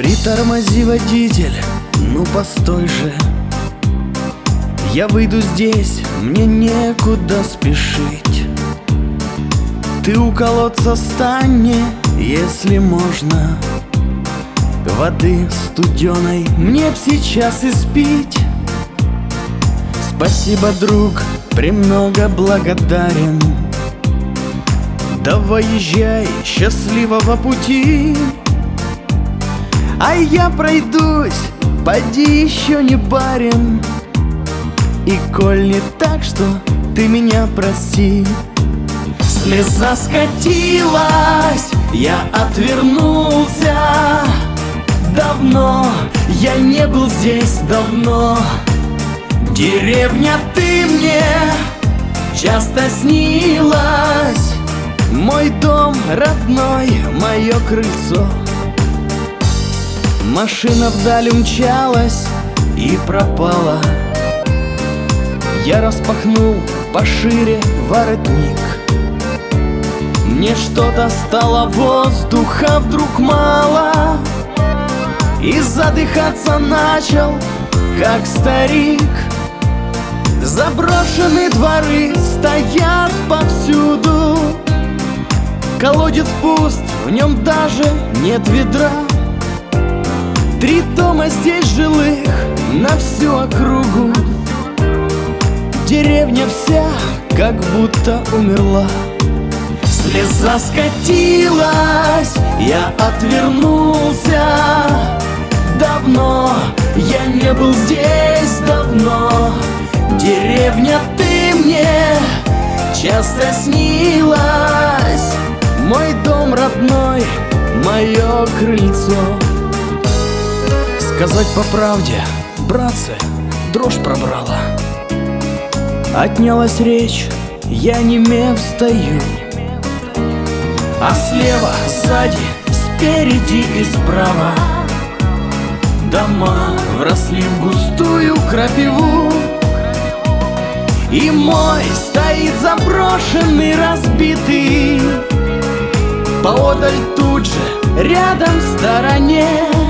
Притормози, водитель, ну постой же. Я выйду здесь, мне некуда спешить. Ты у колодца стань мне, если можно. Воды студеной мне б сейчас испить. Спасибо, друг, премного благодарен. Давай езжай, счастливого пути. А я пройдусь, поди еще не барин. И коль не так, что ты меня прости. Слеза скатилась, я отвернулся. Давно я не был здесь, давно. Деревня, ты мне часто снилась. Мой дом родной, мое крыльцо. Машина вдаль умчалась и пропала. Я распахнул пошире воротник. Мне что-то стало воздуха вдруг мало. И задыхаться начал, как старик. Заброшенные дворы стоят повсюду. Колодец пуст, в нем даже нет ведра. 3 дома здесь жилых на всю округу. Деревня вся как будто умерла. Слеза скатилась, я отвернулся. Давно я не был здесь, давно. Деревня, ты мне часто снилась. Мой дом родной, мое крыльцо. Сказать по правде, братцы, дрожь пробрала. Отнялась речь, я немев стою. А слева, сзади, спереди и справа дома вросли в густую крапиву. И мой стоит заброшенный, разбитый. Поодаль тут же, рядом в стороне,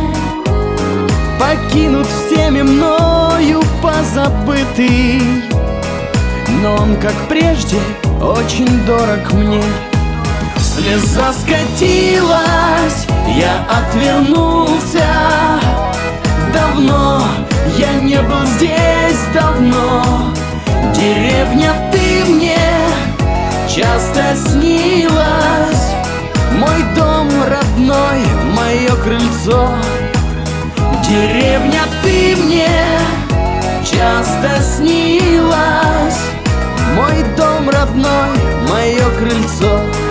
покинут всеми мною позабытый. Но он, как прежде, очень дорог мне. Слеза скатилась, я отвернулся. Давно я не был здесь, давно. Деревня, ты мне часто снилась. Мой дом родной, мое крыльцо. Деревня, ты мне часто снилась. Мой дом родной, мое крыльцо.